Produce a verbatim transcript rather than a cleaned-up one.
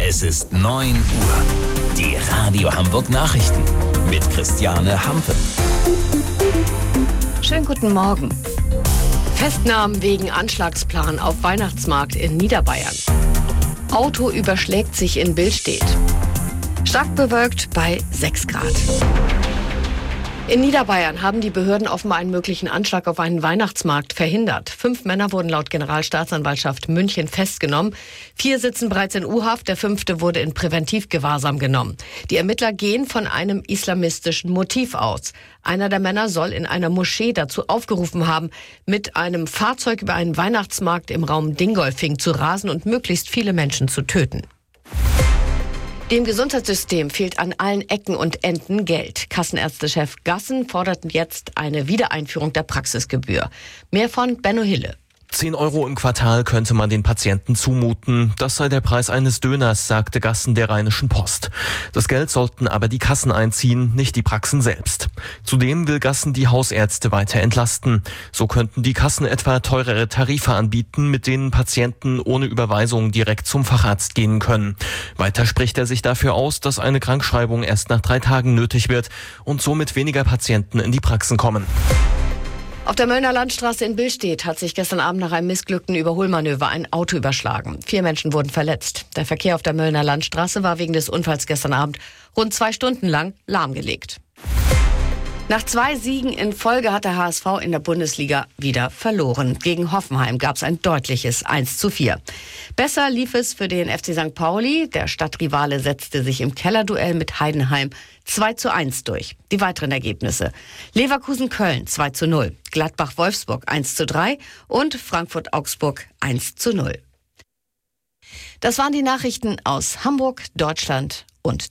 Es ist neun Uhr. Die Radio Hamburg Nachrichten mit Christiane Hampe. Schönen guten Morgen. Festnahmen wegen Anschlagsplan auf Weihnachtsmarkt in Niederbayern. Auto überschlägt sich in Billstedt. Stark bewölkt bei sechs Grad. In Niederbayern haben die Behörden offenbar einen möglichen Anschlag auf einen Weihnachtsmarkt verhindert. Fünf Männer wurden laut Generalstaatsanwaltschaft München festgenommen. Vier sitzen bereits in U-Haft, der fünfte wurde in Präventivgewahrsam genommen. Die Ermittler gehen von einem islamistischen Motiv aus. Einer der Männer soll in einer Moschee dazu aufgerufen haben, mit einem Fahrzeug über einen Weihnachtsmarkt im Raum Dingolfing zu rasen und möglichst viele Menschen zu töten. Dem Gesundheitssystem fehlt an allen Ecken und Enden Geld. Kassenärztechef Gassen fordert jetzt eine Wiedereinführung der Praxisgebühr. Mehr von Benno Hille. zehn Euro im Quartal könnte man den Patienten zumuten. Das sei der Preis eines Döners, sagte Gassen der Rheinischen Post. Das Geld sollten aber die Kassen einziehen, nicht die Praxen selbst. Zudem will Gassen die Hausärzte weiter entlasten. So könnten die Kassen etwa teurere Tarife anbieten, mit denen Patienten ohne Überweisung direkt zum Facharzt gehen können. Weiter spricht er sich dafür aus, dass eine Krankschreibung erst nach drei Tagen nötig wird und somit weniger Patienten in die Praxen kommen. Auf der Möllner Landstraße in Billstedt hat sich gestern Abend nach einem missglückten Überholmanöver ein Auto überschlagen. Vier Menschen wurden verletzt. Der Verkehr auf der Möllner Landstraße war wegen des Unfalls gestern Abend rund zwei Stunden lang lahmgelegt. Nach zwei Siegen in Folge hat der H S V in der Bundesliga wieder verloren. Gegen Hoffenheim gab es ein deutliches eins zu vier. Besser lief es für den F C Sankt Pauli. Der Stadtrivale setzte sich im Kellerduell mit Heidenheim zwei zu eins durch. Die weiteren Ergebnisse: Leverkusen-Köln zwei zu null, Gladbach-Wolfsburg eins zu drei und Frankfurt-Augsburg eins zu null. Das waren die Nachrichten aus Hamburg, Deutschland und